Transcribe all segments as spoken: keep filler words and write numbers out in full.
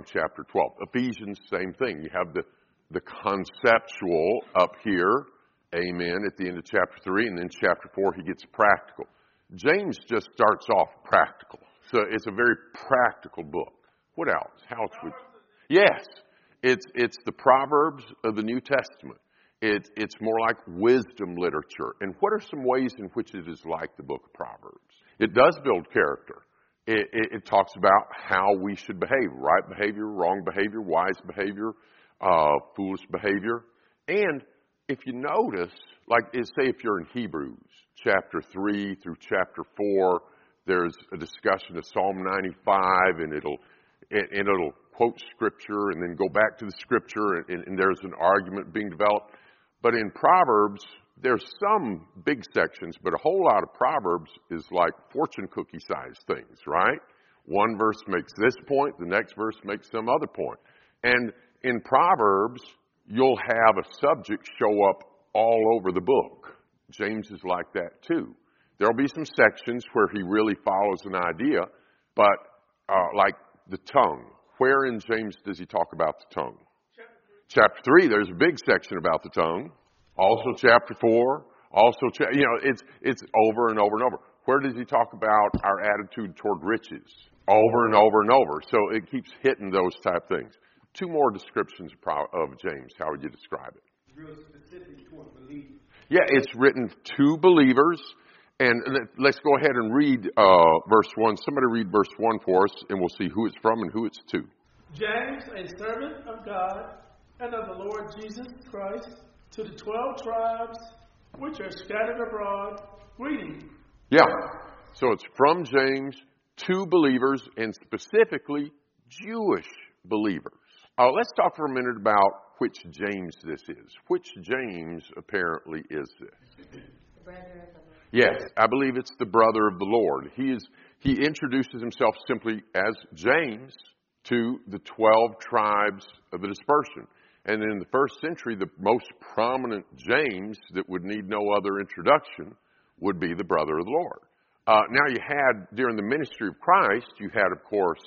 chapter twelve. Ephesians, same thing. You have the, the conceptual up here, amen, at the end of chapter three, and then chapter four he gets practical. James just starts off practical. So it's a very practical book. What else? How else would... Yes, it's it's the Proverbs of the New Testament. It, it's more like wisdom literature. And what are some ways in which it is like the book of Proverbs? It does build character. It, it, it talks about how we should behave. Right behavior, wrong behavior, wise behavior, uh, foolish behavior. And if you notice, like say if you're in Hebrews, chapter three through chapter four, there's a discussion of Psalm ninety-five, and it'll and it'll quote scripture and then go back to the scripture, and, and there's an argument being developed. But in Proverbs, there's some big sections, but a whole lot of Proverbs is like fortune cookie size things, right? One verse makes this point, the next verse makes some other point. And in Proverbs, you'll have a subject show up all over the book. James is like that too. There'll be some sections where he really follows an idea, but uh, like the tongue. Where in James does he talk about the tongue? Chapter three, there's a big section about the tongue. Also chapter four. Also, cha- you know, it's it's over and over and over. Where does he talk about our attitude toward riches? Over and over and over. So it keeps hitting those type things. Two more descriptions of, Pro- of James. How would you describe it? Real specific toward believers. Yeah, it's written to believers. And let's go ahead and read uh, verse one. Somebody read verse one for us, and we'll see who it's from and who it's to. James, a servant of God and of the Lord Jesus Christ, to the twelve tribes which are scattered abroad, greeting. Yeah, so it's from James to believers, and specifically Jewish believers. Uh, let's talk for a minute about which James this is. Which James apparently is this? The brother of the Lord. Yes, I believe it's the brother of the Lord. He is. He introduces himself simply as James to the twelve tribes of the dispersion. And in the first century, the most prominent James that would need no other introduction would be the brother of the Lord. Uh, now you had, during the ministry of Christ, you had, of course,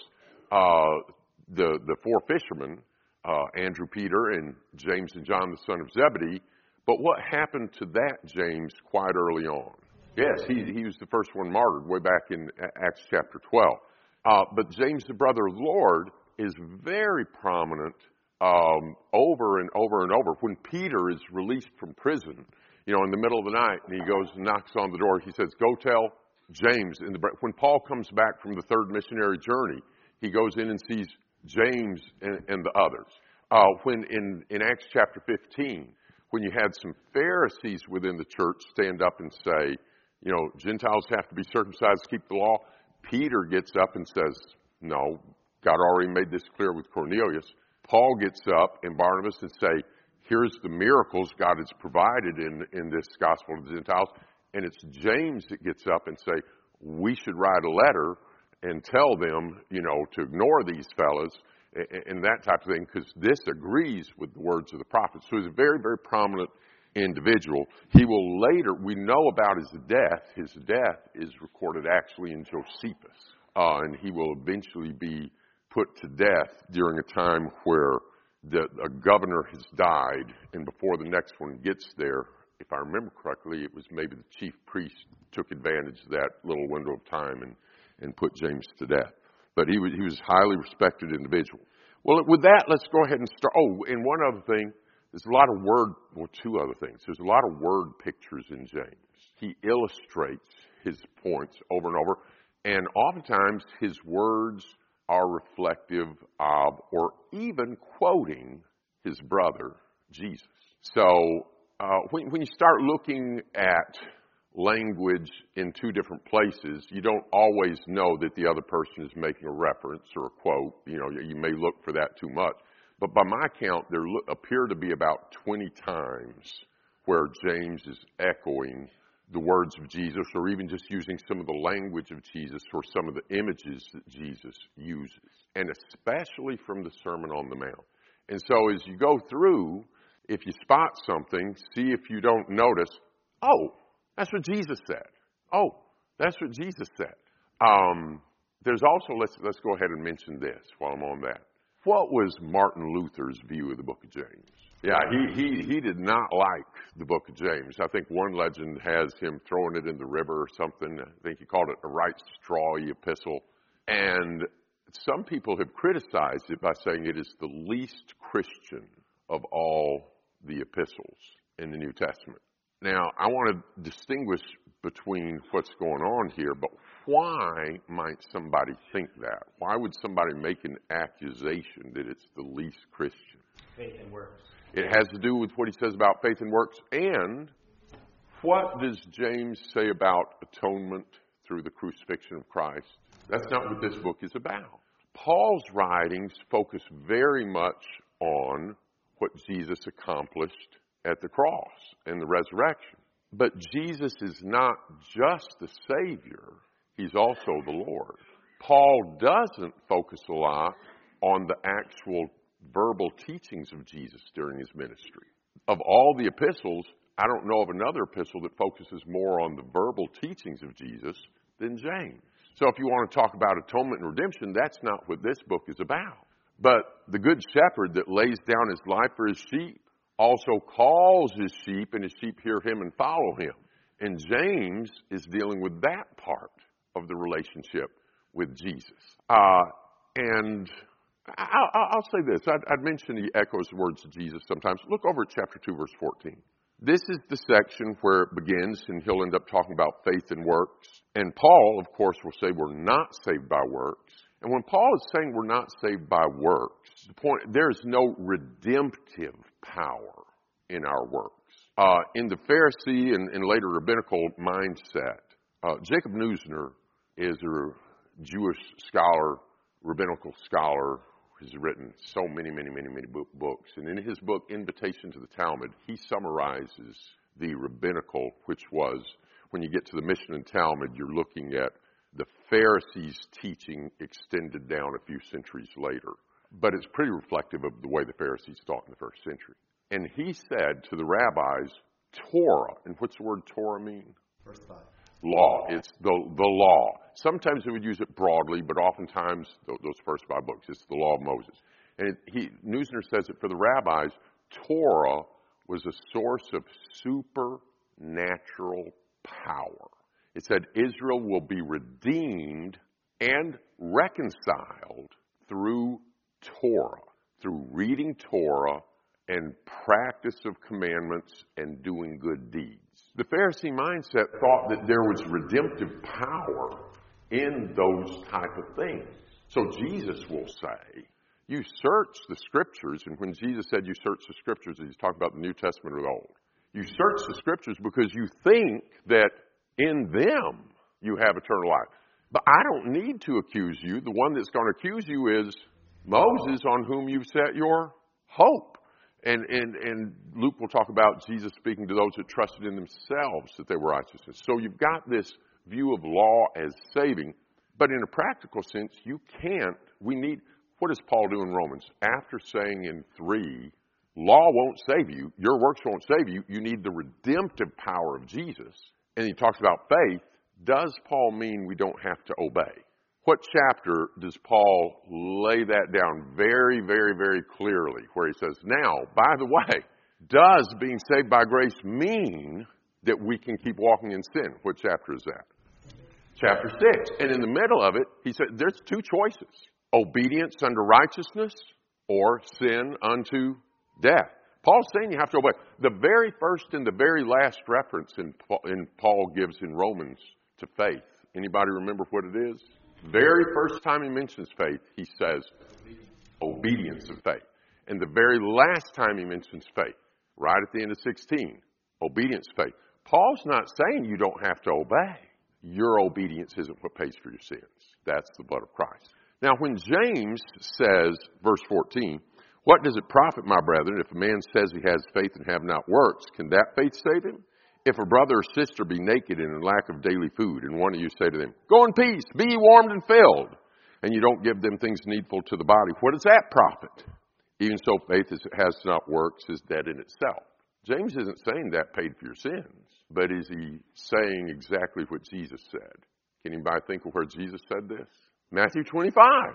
uh, the, the four fishermen, uh, Andrew, Peter, and James and John, the son of Zebedee. But what happened to that James quite early on? Yes, he, he was the first one martyred way back in Acts chapter twelve. Uh, but James, the brother of the Lord, is very prominent um, over and over and over. When Peter is released from prison, you know, in the middle of the night, and he goes and knocks on the door, he says, go tell James. In the, when Paul comes back from the third missionary journey, he goes in and sees James and, and the others. Uh, when in, in Acts chapter fifteen, when you had some Pharisees within the church stand up and say, you know, Gentiles have to be circumcised to keep the law, Peter gets up and says, no, God already made this clear with Cornelius. Paul gets up and Barnabas and say, here's the miracles God has provided in, in this gospel of the Gentiles. And it's James that gets up and say, we should write a letter and tell them, you know, to ignore these fellas and, and that type of thing, because this agrees with the words of the prophets. So he's a very, very prominent individual. He will later, we know about his death. His death is recorded actually in Josephus. Uh, and he will eventually be put to death during a time where the, a governor has died, and before the next one gets there, if I remember correctly, it was maybe the chief priest took advantage of that little window of time and, and put James to death. But he was, he was a highly respected individual. Well, with that, let's go ahead and start. Oh, and one other thing, there's a lot of word, well, two other things. There's a lot of word pictures in James. He illustrates his points over and over, and oftentimes his words are reflective of or even quoting his brother, Jesus. So uh, when, when you start looking at language in two different places, you don't always know that the other person is making a reference or a quote. You know, you may look for that too much. But by my count, there appear to be about twenty times where James is echoing the words of Jesus, or even just using some of the language of Jesus or some of the images that Jesus uses, and especially from the Sermon on the Mount. And so as you go through, if you spot something, see if you don't notice, oh, that's what Jesus said. Oh, that's what Jesus said. Um, there's also, let's let's go ahead and mention this while I'm on that. What was Martin Luther's view of the book of James? Yeah, he, he, he did not like the book of James. I think one legend has him throwing it in the river or something. I think he called it a right strawy epistle. And some people have criticized it by saying it is the least Christian of all the epistles in the New Testament. Now, I want to distinguish between what's going on here, but why might somebody think that? Why would somebody make an accusation that it's the least Christian? Faith and works. It has to do with what he says about faith and works. And what does James say about atonement through the crucifixion of Christ? That's not what this book is about. Paul's writings focus very much on what Jesus accomplished at the cross and the resurrection. But Jesus is not just the Savior, he's also the Lord. Paul doesn't focus a lot on the actual verbal teachings of Jesus during his ministry. Of all the epistles, I don't know of another epistle that focuses more on the verbal teachings of Jesus than James. So if you want to talk about atonement and redemption, that's not what this book is about. But the good shepherd that lays down his life for his sheep also calls his sheep, and his sheep hear him and follow him. And James is dealing with that part of the relationship with Jesus. Uh, and I'll, I'll say this. I'd, I'd mention he echoes the words of Jesus sometimes. Look over at chapter two, verse fourteen. This is the section where it begins, and he'll end up talking about faith and works. And Paul, of course, will say we're not saved by works. And when Paul is saying we're not saved by works, the point, there's no redemptive power in our works. Uh, in the Pharisee and, and later rabbinical mindset, uh, Jacob Neusner is a Jewish scholar, rabbinical scholar. He's written so many, many, many, many books. And in his book, Invitation to the Talmud, he summarizes the rabbinical, which was, when you get to the Mishnah and Talmud, you're looking at the Pharisees' teaching extended down a few centuries later. But it's pretty reflective of the way the Pharisees thought in the first century. And he said to the rabbis, Torah, and what's the word Torah mean? Verse five. Law. It's the, the law. Sometimes they would use it broadly, but oftentimes, those first five books, it's the law of Moses. And it, he, Neusner says that for the rabbis, Torah was a source of supernatural power. It said Israel will be redeemed and reconciled through Torah, through reading Torah and practice of commandments and doing good deeds. The Pharisee mindset thought that there was redemptive power in those type of things. So Jesus will say, you search the Scriptures, and when Jesus said you search the Scriptures, he's talking about the New Testament or the Old. You search the Scriptures because you think that in them you have eternal life. But I don't need to accuse you. The one that's going to accuse you is Moses, on whom you've set your hope. And, and, and Luke will talk about Jesus speaking to those that trusted in themselves that they were righteous. So you've got this view of law as saving. But in a practical sense, you can't. We need, what does Paul do in Romans? After saying in three, law won't save you, your works won't save you, you need the redemptive power of Jesus. And he talks about faith. Does Paul mean we don't have to obey? What chapter does Paul lay that down very, very, very clearly, where he says, now, by the way, does being saved by grace mean that we can keep walking in sin? What chapter is that? Chapter six. And in the middle of it, he said there's two choices. Obedience unto righteousness or sin unto death. Paul's saying you have to obey. The very first and the very last reference in Paul, in Paul gives in Romans to faith. Anybody remember what it is? Very first time he mentions faith, he says obedience of faith. And the very last time he mentions faith, right at the end of sixteen, obedience of faith. Paul's not saying you don't have to obey. Your obedience isn't what pays for your sins. That's the blood of Christ. Now, when James says, verse fourteen, what does it profit, my brethren, if a man says he has faith and have not works? Can that faith save him? If a brother or sister be naked and in lack of daily food, and one of you say to them, go in peace, be ye warmed and filled, and you don't give them things needful to the body, what does that profit? Even so, faith as it has not works is dead in itself. James isn't saying that paid for your sins, but is he saying exactly what Jesus said? Can anybody think of where Jesus said this? Matthew twenty-five.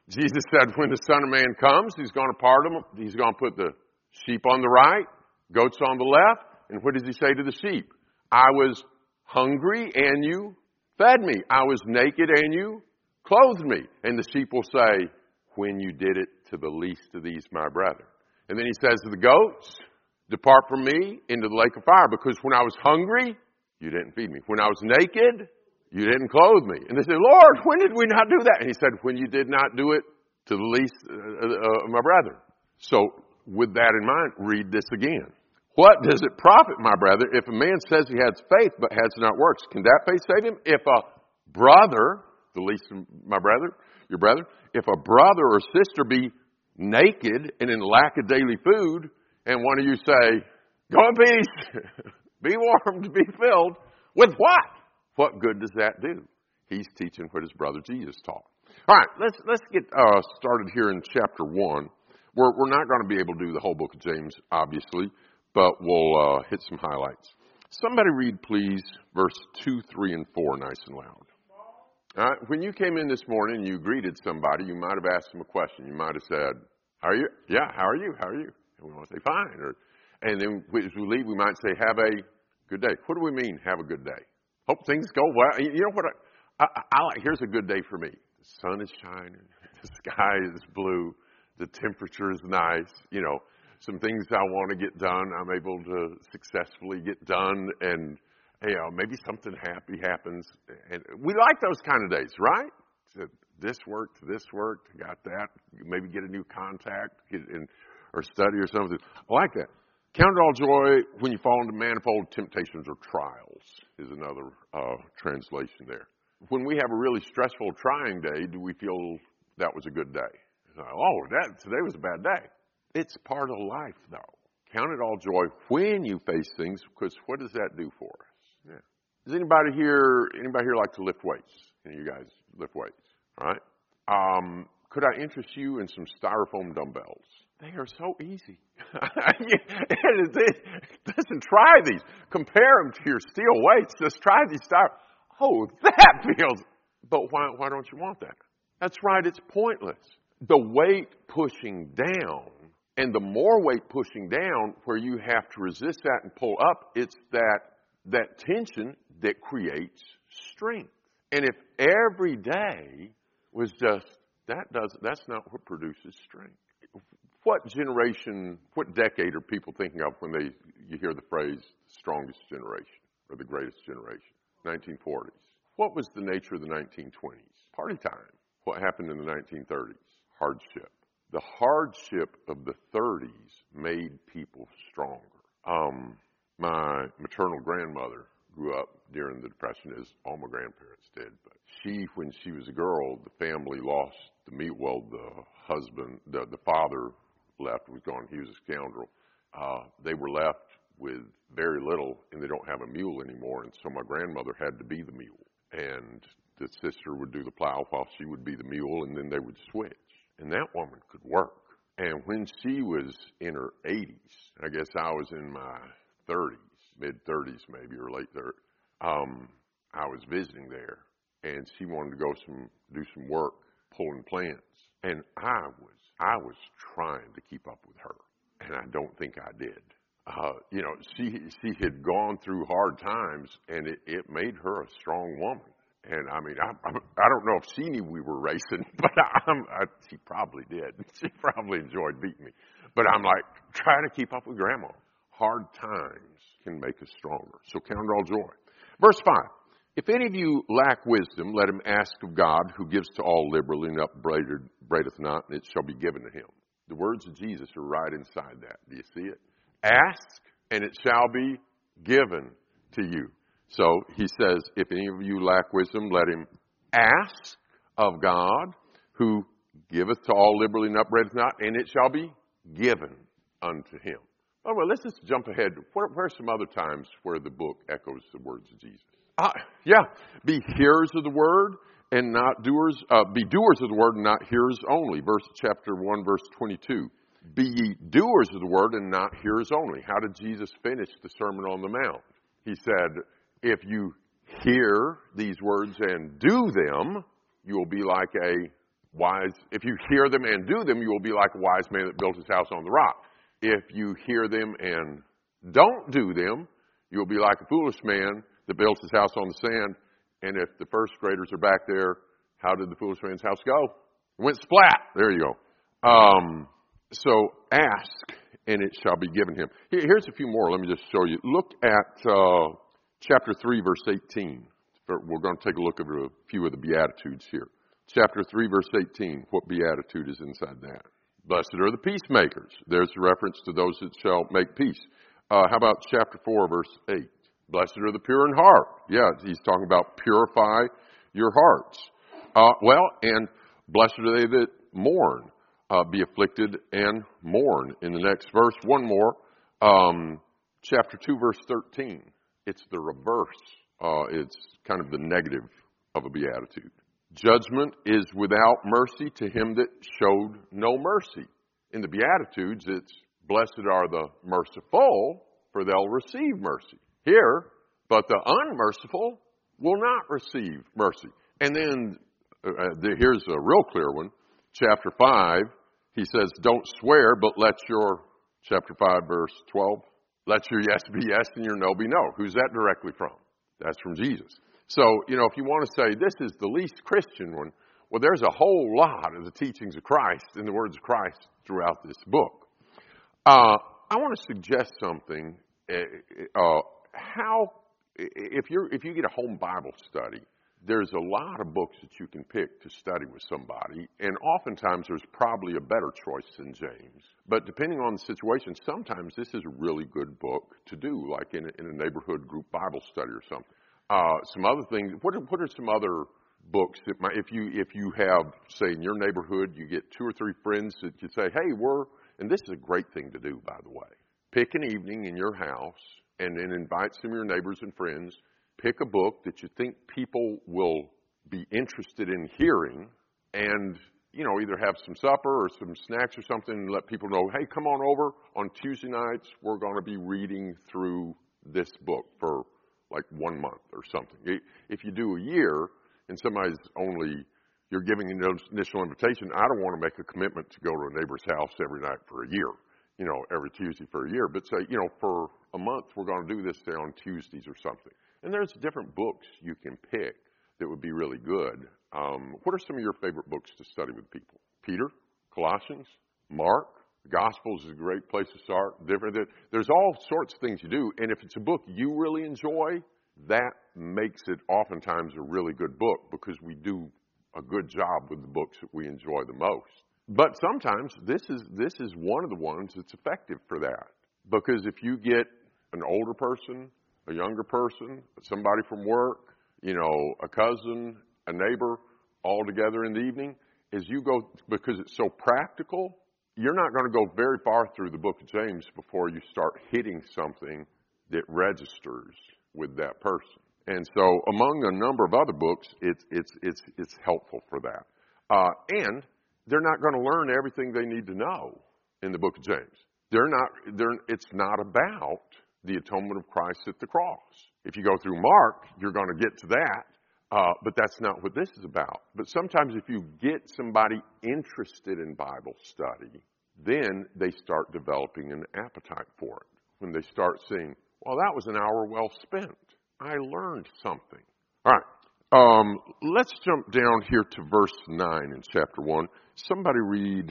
Jesus said when the Son of Man comes, he's going to part them. He's going to put the sheep on the right, goats on the left. And what does he say to the sheep? I was hungry and you fed me. I was naked and you clothed me. And the sheep will say, when you did it to the least of these, my brethren. And then he says to the goats, depart from me into the lake of fire, because when I was hungry, you didn't feed me. When I was naked, you didn't clothe me. And they said, Lord, when did we not do that? And he said, when you did not do it to the least of uh, my brethren. So with that in mind, read this again. What does it profit, my brother, if a man says he has faith but has not works? Can that faith save him? If a brother, the least of my brother, your brother, if a brother or sister be naked and in lack of daily food, and one of you say, go in peace, be warmed, be filled, with what? What good does that do? He's teaching what his brother Jesus taught. All right, let's let's get uh, started here in chapter one. We're we're not going to be able to do the whole book of James, obviously, but we'll uh, hit some highlights. Somebody read, please, verse two, three, and four, nice and loud. All right, when you came in this morning and you greeted somebody, you might have asked them a question. You might have said, "How are you? Yeah, how are you? How are you?" And we want to say, "Fine." Or, and then as we leave, we might say, "Have a good day." What do we mean, have a good day? Hope things go well. You know what? I, I, I like. Here's a good day for me. The sun is shining. The sky is blue. The temperature is nice. You know, some things I want to get done, I'm able to successfully get done. And, you know, maybe something happy happens. And we like those kind of days, right? So this worked, this worked, got that. Maybe get a new contact get in, or study or something. I like that. Count it all joy when you fall into manifold temptations or trials is another uh, translation there. When we have a really stressful, trying day, do we feel that was a good day? Like, oh, that today was a bad day. It's part of life, though. Count it all joy when you face things, because what does that do for us? Yeah. Does anybody here, anybody here like to lift weights? Any of you guys lift weights? All right. Um, could I interest you in some styrofoam dumbbells? They are so easy. Listen, try these. Compare them to your steel weights. Just try these styrofoam. Oh, that feels. But why, why don't you want that? That's right. It's pointless. The weight pushing down, and the more weight pushing down, where you have to resist that and pull up, it's that that tension that creates strength. And if every day was just that, does that's not what produces strength. What generation, what decade are people thinking of when they you hear the phrase strongest generation or the greatest generation? nineteen forties. What was the nature of the nineteen twenties? Party time. What happened in the nineteen thirties? Hardship. The hardship of the thirties made people stronger. Um, my maternal grandmother grew up during the Depression, as all my grandparents did. But she, when she was a girl, the family lost the meat. Well, the husband, the, the father left, was gone. He was a scoundrel. Uh, they were left with very little, and they don't have a mule anymore. And so my grandmother had to be the mule. And the sister would do the plow while she would be the mule, and then they would switch. And that woman could work. And when she was in her eighties, I guess I was in my thirties, mid-thirties maybe, or late thirties, um, I was visiting there, and she wanted to go some do some work pulling plants. And I was I was trying to keep up with her, and I don't think I did. Uh, you know, she she had gone through hard times, and it, it made her a strong woman. And I mean, I, I, I don't know if she knew we were racing, but I, I, she probably did. She probably enjoyed beating me. But I'm like, trying to keep up with Grandma. Hard times can make us stronger. So count it all joy. Verse five. If any of you lack wisdom, let him ask of God, who gives to all liberally and upbraideth not, and it shall be given to him. The words of Jesus are right inside that. Do you see it? Ask, and it shall be given to you. So he says, if any of you lack wisdom, let him ask of God, who giveth to all liberally and upbraideth not, and it shall be given unto him. Oh, well, let's just jump ahead. Where, where are some other times where the book echoes the words of Jesus? Uh, yeah, be hearers of the word and not doers. Uh, be doers of the word and not hearers only. Verse chapter one, verse twenty-two. Be ye doers of the word and not hearers only. How did Jesus finish the Sermon on the Mount? He said, if you hear these words and do them, you will be like a wise, if you hear them and do them, you will be like a wise man that built his house on the rock. If you hear them and don't do them, you'll be like a foolish man that built his house on the sand. And if the first graders are back there, how did the foolish man's house go? It went splat. There you go. Um, so ask, and it shall be given him. Here, here's a few more. Let me just show you. Look at uh, chapter three, verse eighteen. We're going to take a look at a few of the Beatitudes here. Chapter three, verse eighteen. What beatitude is inside that? Blessed are the peacemakers. There's a reference to those that shall make peace. Uh, how about chapter four, verse eight? Blessed are the pure in heart. Yeah, he's talking about purify your hearts. Uh, well, and blessed are they that mourn. Uh, be afflicted and mourn. In the next verse, one more. Um, chapter two, verse thirteen. It's the reverse. Uh, it's kind of the negative of a beatitude. Judgment is without mercy to him that showed no mercy. In the Beatitudes, it's blessed are the merciful, for they'll receive mercy. Here, but the unmerciful will not receive mercy. And then, uh, the, here's a real clear one. Chapter five, he says, don't swear, but let your, chapter five, verse twelve, let your yes be yes and your no be no. Who's that directly from? That's from Jesus. So, you know, if you want to say this is the least Christian one, well, there's a whole lot of the teachings of Christ and the words of Christ throughout this book. Uh, I want to suggest something. Uh, how, if you're, if you get a home Bible study, there's a lot of books that you can pick to study with somebody, and oftentimes there's probably a better choice than James. But depending on the situation, sometimes this is a really good book to do, like in a, in a neighborhood group Bible study or something. Uh, some other things. What are, what are some other books that might, if you if you have, say, in your neighborhood, you get two or three friends that you say, hey, we're, and this is a great thing to do, by the way. Pick an evening in your house and then invite some of your neighbors and friends. Pick a book that you think people will be interested in hearing, and, you know, either have some supper or some snacks or something and let people know, hey, come on over. On Tuesday nights, we're going to be reading through this book for like one month or something. If you do a year and somebody's only, you're giving an initial invitation, I don't want to make a commitment to go to a neighbor's house every night for a year, you know, every Tuesday for a year. But say, you know, for a month, we're going to do this, say, on Tuesdays or something. And there's different books you can pick that would be really good. Um, what are some of your favorite books to study with people? Peter, Colossians, Mark. The Gospels is a great place to start. Different. There's all sorts of things you do. And if it's a book you really enjoy, that makes it oftentimes a really good book because we do a good job with the books that we enjoy the most. But sometimes this is this is one of the ones that's effective for that. Because if you get an older person, a younger person, somebody from work, you know, a cousin, a neighbor, all together in the evening, as you go, because it's so practical, you're not going to go very far through the book of James before you start hitting something that registers with that person. And so among a number of other books, it's it's it's it's helpful for that. Uh, and they're not going to learn everything they need to know in the book of James. They're not, they're, it's not about the atonement of Christ at the cross. If you go through Mark, you're going to get to that, uh, but that's not what this is about. But sometimes if you get somebody interested in Bible study, then they start developing an appetite for it. When they start seeing, well, that was an hour well spent. I learned something. All right. Um, let's jump down here to verse nine in chapter one. Somebody read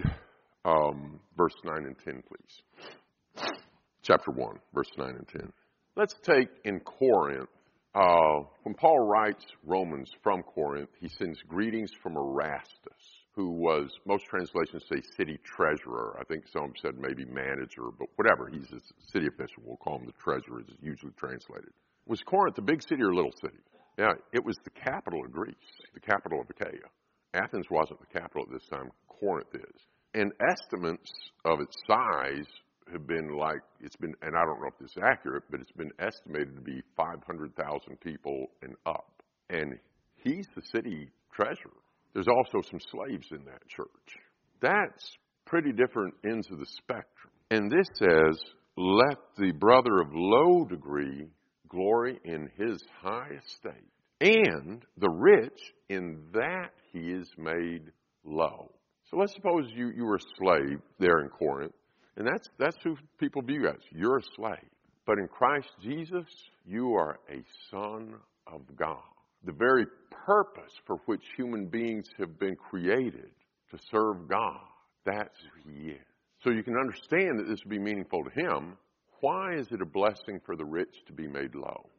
um, verse nine and ten, please. Chapter one, verse nine and ten. Let's take in Corinth, uh, when Paul writes Romans from Corinth, he sends greetings from Erastus, who was, most translations say city treasurer. I think some said maybe manager, but whatever. He's a city official. We'll call him the treasurer, is usually translated. Was Corinth a big city or a little city? Yeah, it was the capital of Greece, the capital of Achaia. Athens wasn't the capital at this time. Corinth is. And estimates of its size have been like, it's been, and I don't know if this is accurate, but it's been estimated to be five hundred thousand people and up. And he's the city treasurer. There's also some slaves in that church. That's pretty different ends of the spectrum. And this says, let the brother of low degree glory in his high estate, and the rich in that he is made low. So let's suppose you, you were a slave there in Corinth, and that's, that's who people view you as. You're a slave. But in Christ Jesus, you are a son of God. The very purpose for which human beings have been created, to serve God, that's who he is. So you can understand that this would be meaningful to him. Why is it a blessing for the rich to be made low?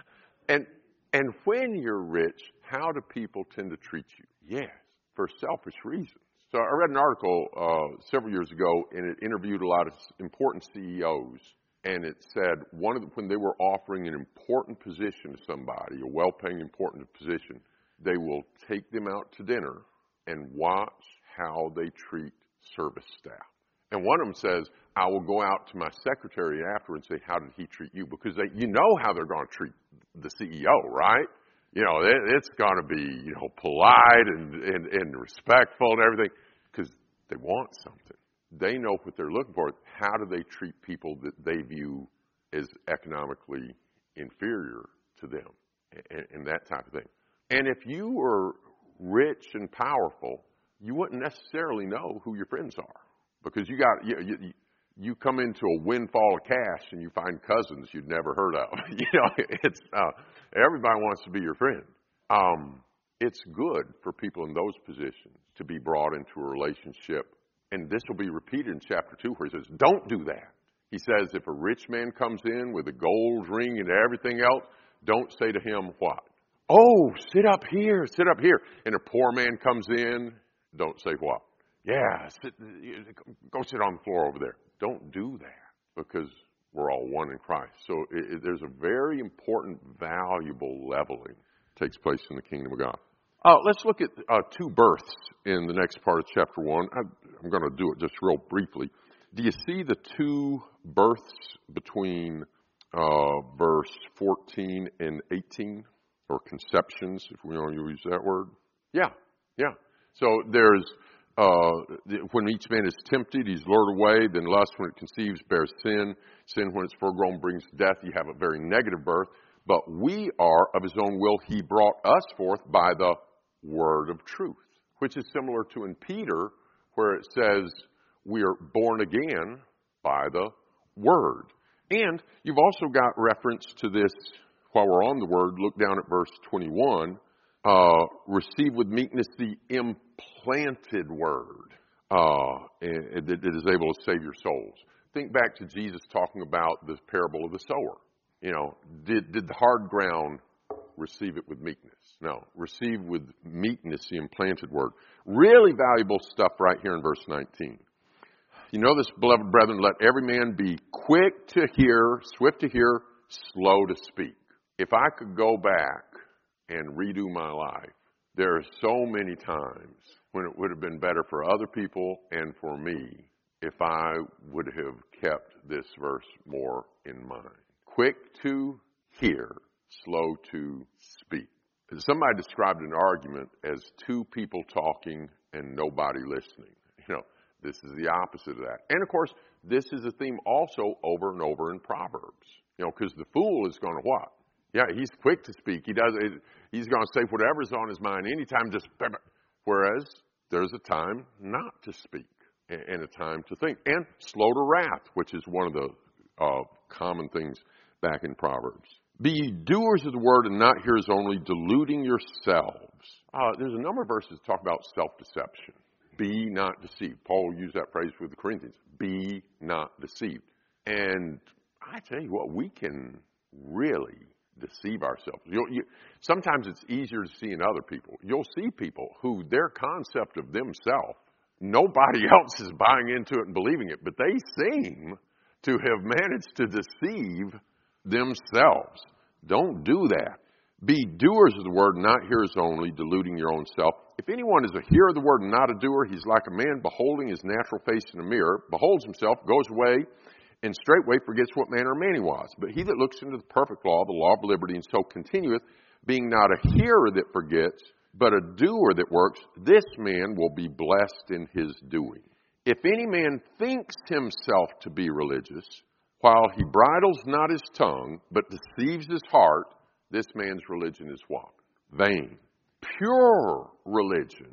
And and when you're rich, how do people tend to treat you? Yes, for selfish reasons. So I read an article uh, several years ago, and it interviewed a lot of important C E Os. And it said one of the, when they were offering an important position to somebody, a well-paying important position, they will take them out to dinner and watch how they treat service staff. And one of them says, I will go out to my secretary after and say, how did he treat you? Because they, you know how they're going to treat the C E O, right? You know, it, it's going to be, you know, polite and, and, and respectful and everything because they want something. They know what they're looking for. How do they treat people that they view as economically inferior to them and, and that type of thing? And if you were rich and powerful, you wouldn't necessarily know who your friends are because you got you, you, you come into a windfall of cash and you find cousins you'd never heard of. You know, it's uh, everybody wants to be your friend. Um, it's good for people in those positions to be brought into a relationship. And this will be repeated in chapter two where he says, don't do that. He says, if a rich man comes in with a gold ring and everything else, don't say to him what? Oh, sit up here, sit up here. And a poor man comes in, don't say what? Yeah, sit, go sit on the floor over there. Don't do that because we're all one in Christ. So it, it, there's a very important, valuable leveling that takes place in the kingdom of God. Uh, let's look at uh, two births in the next part of chapter one. I, I'm going to do it just real briefly. Do you see the two births between uh, verse fourteen and eighteen? Or conceptions, if we want to use that word? Yeah, yeah. So there's, uh, when each man is tempted, he's lured away. Then lust, when it conceives, bears sin. Sin, when it's full grown, brings death. You have a very negative birth. But we are, of his own will, he brought us forth by the word of truth, which is similar to in Peter, where it says we are born again by the word. And you've also got reference to this, while we're on the word, look down at verse twenty-one, uh, receive with meekness the implanted word uh, and, that is able to save your souls. Think back to Jesus talking about the parable of the sower. You know, did, did the hard ground receive it with meekness? No. Receive with meekness the implanted word. Really valuable stuff right here in verse nineteen. You know this, beloved brethren, let every man be quick to hear, swift to hear, slow to speak. If I could go back and redo my life, there are so many times when it would have been better for other people and for me if I would have kept this verse more in mind. Quick to hear, slow to speak. Somebody described an argument as two people talking and nobody listening. You know, this is the opposite of that. And of course, this is a theme also over and over in Proverbs. You know, because the fool is going to what? Yeah, he's quick to speak. He does. He's going to say whatever's on his mind anytime. Just whereas there's a time not to speak and a time to think, and slow to wrath, which is one of the uh, common things back in Proverbs. Be ye doers of the word and not hearers only, deluding yourselves. Uh, there's a number of verses that talk about self-deception. Be not deceived. Paul used that phrase with the Corinthians. Be not deceived. And I tell you what, we can really deceive ourselves. You'll, you, sometimes it's easier to see in other people. You'll see people who their concept of themselves, nobody else is buying into it and believing it, but they seem to have managed to deceive themselves. Don't do that. Be doers of the word, not hearers only, deluding your own self. If anyone is a hearer of the word and not a doer, he's like a man beholding his natural face in a mirror, beholds himself, goes away, and straightway forgets what manner of man he was. But he that looks into the perfect law, the law of liberty, and so continueth, being not a hearer that forgets, but a doer that works, this man will be blessed in his doing. If any man thinks himself to be religious, while he bridles not his tongue, but deceives his heart, this man's religion is what? Vain. Pure religion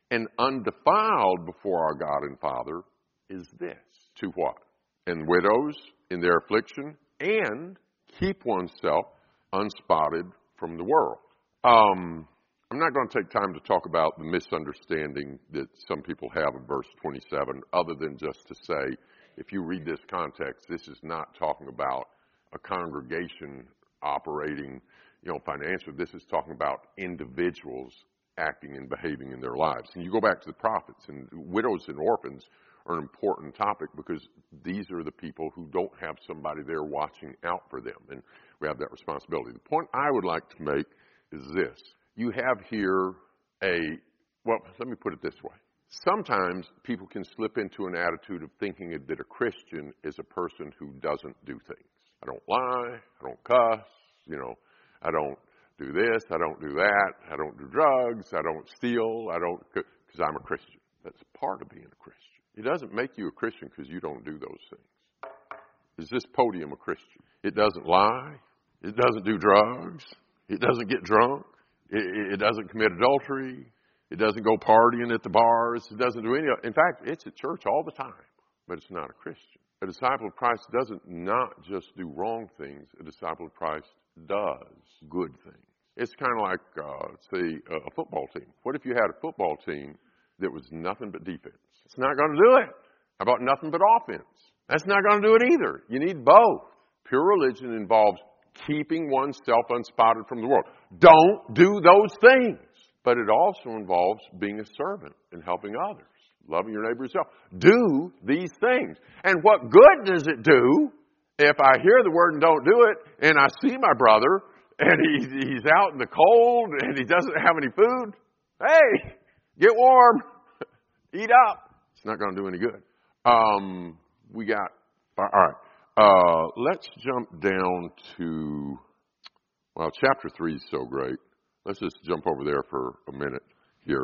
and undefiled before our God and Father is this. To what? And widows in their affliction, and keep oneself unspotted from the world. Um, I'm not going to take time to talk about the misunderstanding that some people have of verse twenty-seven, other than just to say, if you read this context, this is not talking about a congregation operating, you know, financially. This is talking about individuals acting and behaving in their lives. And you go back to the prophets, and widows and orphans are an important topic because these are the people who don't have somebody there watching out for them, and we have that responsibility. The point I would like to make is this. You have here a, well, let me put it this way. Sometimes people can slip into an attitude of thinking that a Christian is a person who doesn't do things. I don't lie, I don't cuss, you know, I don't do this, I don't do that, I don't do drugs, I don't steal, I don't, because I'm a Christian. That's part of being a Christian. It doesn't make you a Christian because you don't do those things. Is this podium a Christian? It doesn't lie, it doesn't do drugs, it doesn't get drunk, it, it doesn't commit adultery, it doesn't go partying at the bars, it doesn't do any of it. In fact, it's at church all the time, but it's not a Christian. A disciple of Christ doesn't not just do wrong things. A disciple of Christ does good things. It's kind of like, uh, say, a football team. What if you had a football team that was nothing but defense? It's not going to do it. How about nothing but offense? That's not going to do it either. You need both. Pure religion involves keeping oneself unspotted from the world. Don't do those things. But it also involves being a servant and helping others. Loving your neighbor yourself. Do these things. And what good does it do if I hear the word and don't do it, and I see my brother, and he, he's out in the cold, and he doesn't have any food? Hey, get warm. Eat up. It's not going to do any good. Um, we got, all right. Uh, let's jump down to, well, chapter three is so great. Let's just jump over there for a minute here.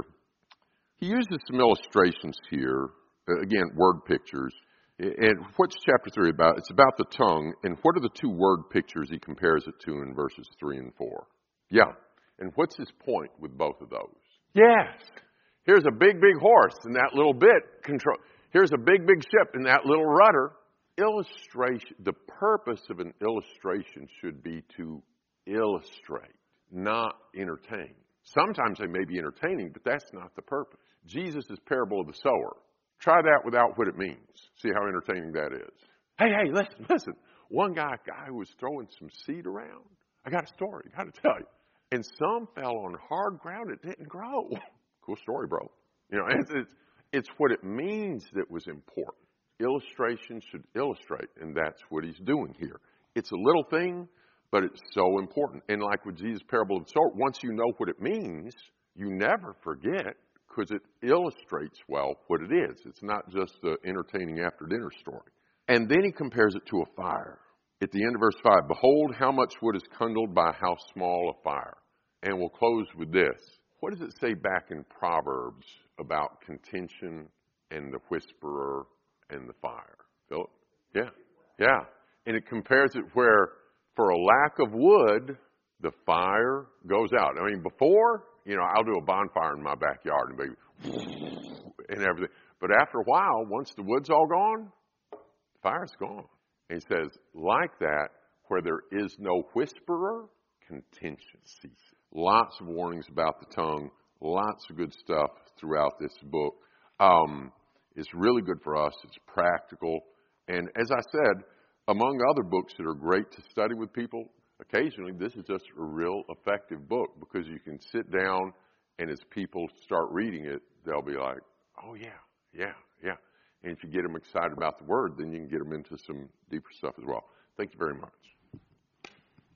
He uses some illustrations here, again, word pictures. And what's chapter three about? It's about the tongue. And what are the two word pictures he compares it to in verses three and four? Yeah. And what's his point with both of those? Yes. Here's a big, big horse and that little bit control. Here's a big, big ship and that little rudder. Illustration. The purpose of an illustration should be to illustrate, not entertain. Sometimes they may be entertaining, but that's not the purpose. Jesus' parable of the sower. Try that without what it means. See how entertaining that is. Hey, hey, listen, listen. One guy, guy was throwing some seed around. I got a story, got to tell you. And some fell on hard ground. It didn't grow. Cool story, bro. You know, it's, it's, it's what it means that was important. Illustration should illustrate, and that's what he's doing here. It's a little thing, but it's so important. And like with Jesus' parable of the sower, once you know what it means, you never forget because it illustrates well what it is. It's not just the entertaining after dinner story. And then he compares it to a fire. At the end of verse five, behold how much wood is kindled by how small a fire. And we'll close with this. What does it say back in Proverbs about contention and the whisperer and the fire? Philip? Yeah. Yeah. And it compares it where for a lack of wood, the fire goes out. I mean, before, you know, I'll do a bonfire in my backyard and be and everything. But after a while, once the wood's all gone, the fire's gone. And he says, like that, where there is no whisperer, contention ceases. Lots of warnings about the tongue, lots of good stuff throughout this book. Um, it's really good for us. It's practical. And as I said, among other books that are great to study with people, occasionally this is just a real effective book because you can sit down and as people start reading it, they'll be like, oh yeah, yeah, yeah. And if you get them excited about the word, then you can get them into some deeper stuff as well. Thank you very much.